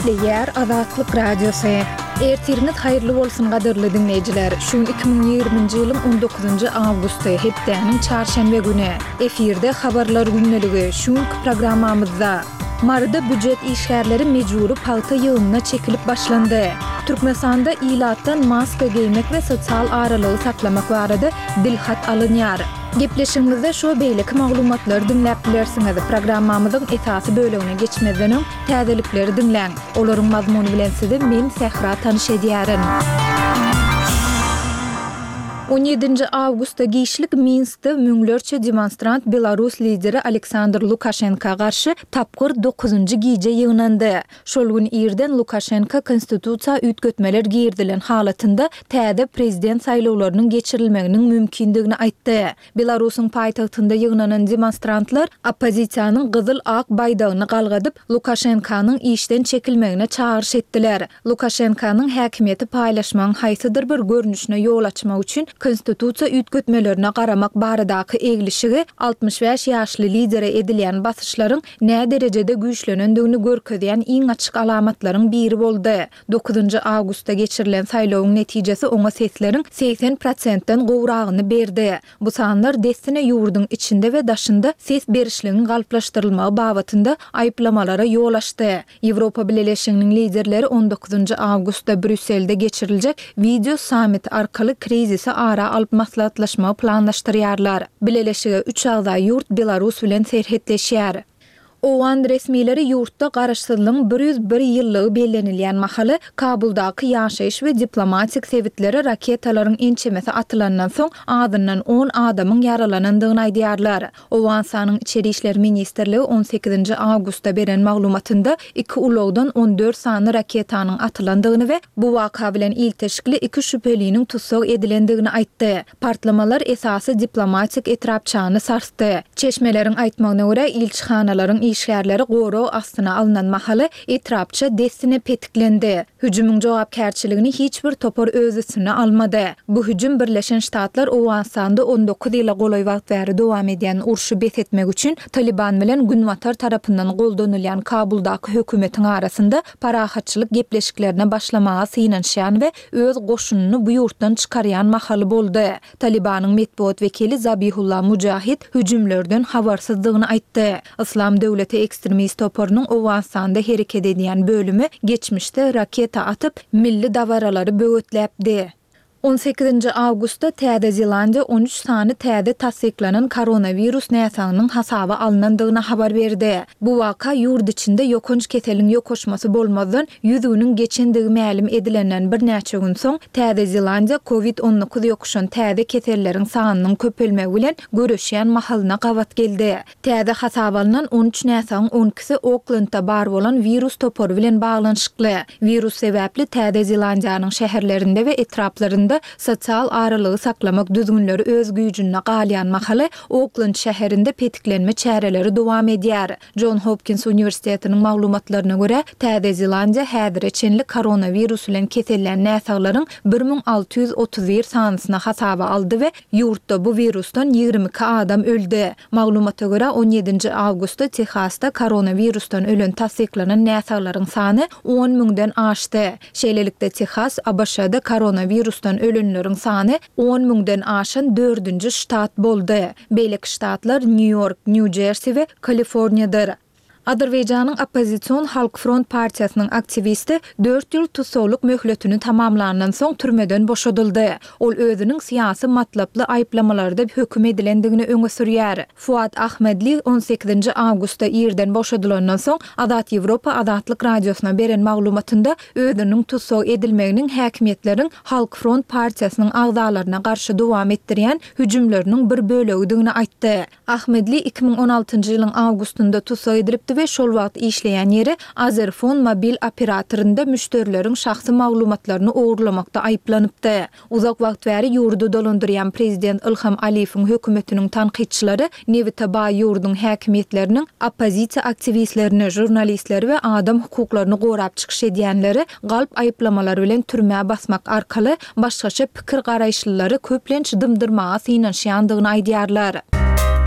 Eşitleýär Azatlyk Radiosu. Ertiriniz hayırlı bolsun gadyrly dinleýijiler. Şu 2020-nji ýylyň 19-njy awgusty hepdeniň çarşembe güni efirde habarlar günneligi şu programmamyzda Marda büdjet işgärleri mejburi paýta ýygyna çekilip başlandy. Türkmenistanda ilatdan maska giymek we sosial aralygy saklamak barada dilhat alınýar. Gepleşigimizde şu beýleki maglumatlary dinläp bilersiňiz. Programmamyzyň esasy bölegine geçmeden öň täzelikleri dinläň. Olaryň mazmuny bilen sizi men Sehra tanyş edýärin. 17 awgustda gişlik Minskde müňlerçe demonstrant Belarus lideri Aleksandr Lukashenka garşy tapgyr 9-njy giýje ýygnandy. Şol gün ýerden Lukashenka konstitusiýa ütgötmeler girdilen halatynda täze prezident saýlawlarynyň geçirilmeginiň mümkindigini aýtdy. Belarusyň paýtagtynda ýygnanan demonstrantlar oppozisiýanyň gyzyl ak baýdagyny galgadyp Lukashenkanyň işden çekilmegine çağırş etdiler. Lukashenkanyň häkimiýeti paýlaşmagyň haýsydyr bir görnüşine ýol açmak üçin konstitusiýa ütgötmelerine garamak baradaky eglişigi 65 ýaşly lidere edilýän basyşlaryň nä derejede güýçlenendigini görkezýän iň açyk alamatlaryň biri boldy. 9-njy awgustda geçirilen saýlawyň netijesi oňa sesleriň 80%-den gowragyny berdi. Bu sanlar destine ýurduň içinde we daşynda ses berişliginiň galyplaşdyrylmagy babatynda aýplamalara ýol açdy. Ýewropa Birleşiginiň liderleri 19-njy awgustda Brüsselde geçiriljek video summit arkaly krizisi ara alyp maslahatlaşma planlaşdyrýarlar. Birleşige 3 agda ýurt Belarus bilen serhetleşýär. Owan resmileri ýurtda garaşsyzlygyň 101 ýyllygy bellenilýän mahaly Kabuldaky ýaşaýyş we diplomatik sebitleri raketalaryň ençemesi atylandan soň adyndan 10 adamyň yaralanandygyny aýdýarlar. Owan sanyň içeri işler ministrligi 18 awgustda beren maglumatynda 2 ulagdan 14 sany raketanyň atylandygyny we bu waka bilen ilteşikli 2 şüpheliniň tutsak edilendigini aýtdy. Partlamalar esasy diplomatik etrapçany sarsdy. Çeşmeleriň aýtmagyna görä ilçihanalaryň işgärleri goro astyna alynan mahaly etrapça destine petiklendi. Hüjümüň jogapkärçiligini hiç bir topar öz üstüne almady. Bu hüjüm Birleşen Ştatlar Owansanda 19 ýyla golay wagt bäri dowam edýän urşy bethetmek üçin Taliban bilen Günwatar tarapyndan goldanylýan Kabuldaky hökümetiň arasynda parahatçylyk gepleşiklerine başlamaga synanşýan we öz goşunyny bu ýurtdan çykarýan mahaly boldy. Talibanyň metbuat wekili Zabihullah Mujahid hüjümlerden habarsyzlygyny aýtdy. İslam döwleti ekstremist toparynyň Owansanda hereket edýän bölümi geçmişde raketa atyp milli dawaralary böwetläpdi. 18 awgustda Täze Zelandiýa 13 sany täze tasdiklanan koronavirus näsanynyň hasaba alynandygyny habar berdi. Bu waka ýurt içinde ýokunç keseliň ýokoşmasy bolmadan ýüzüniň geçendigi mälim edilenden bir näçe gün soň Täze Zelandiýa COVID-19 ýokuşan täze keselleriň sanynyň köpelmegi bilen göreşýän mahalyna gawat geldi. Täze hasaba alynan 13 näsanyň 12-si Oaklandda bar bolan virus topary bilen baglanşykly. Virus sebäpli Täze Zelandiýanyň şäherlerinde we etraplarynda sosial aralygy saklamak düzgünleri öz güýjüne galýan mahaly Oakland şäherinde petiklenme çäreleri dowam edýär. John Hopkins Universitetiniň maglumatlaryna görä, Täze Zelandiýa häzir çenli koronavirus bilen kesellän näsaglaryň 1631 sanysyna hasaba aldy we ýurtda bu virusdan 22 adam öldi. Maglumata görä 17 awgustda Texasda koronavirusdan ölen tasdiklanan näsaglaryň sany 10 000-den aşdy. Şeýlelikde Texas ABŞ-da koronavirusdan ölenleriň sany 10 000-den aşan 4-nji ştat boldy. Beýleki ştatlar New York, New Jersey we Kaliforniýadyr. Azerbaýjanyň Oppozisiýon Halk Front partiýasynyň aktivisti 4 ýyl tutsawlyk möhletini tamamlandan soň türmeden boşadyldy. Ol özüniň syýasy matlaply aýplamalarda höküm edilendigini öňe sürýär. Fuat Ahmedli 18 awgustda ýerden boşadylandan soň Azat Ýewropa Azatlyk radiosyna beren maglumatynda özüniň tutsaw edilmeginiň häkimiýetleriň Halk Front partiýasynyň agzalaryna garşy dowam etdirýän hüjümleriniň bir bölegini aýtdy. Ahmedli 2016-njy ýylyň awgustunda tutsaw edilipdi we şol wagt işleýän ýeri Azerfon mobil operatorynda müşterileriň şahsy maglumatlaryny ogurlamakda aýplanypdy. Uzak wagt bäri ýurdu dolandyrýan prezident Ilham Aliýewiň hökümetiniň tanqidçilari Nevitaba ýurduň häkimiýetleriniň oppozisiýa aktivistlerini, jurnalistleri we adam hukuklaryny gorap çykyş edýänleri galp aýplamalary bilen türmäge basmak arkaly başgaça pikir garaýşlylary köplenç dymdyrmaga synanşýandygyny aýdýarlar.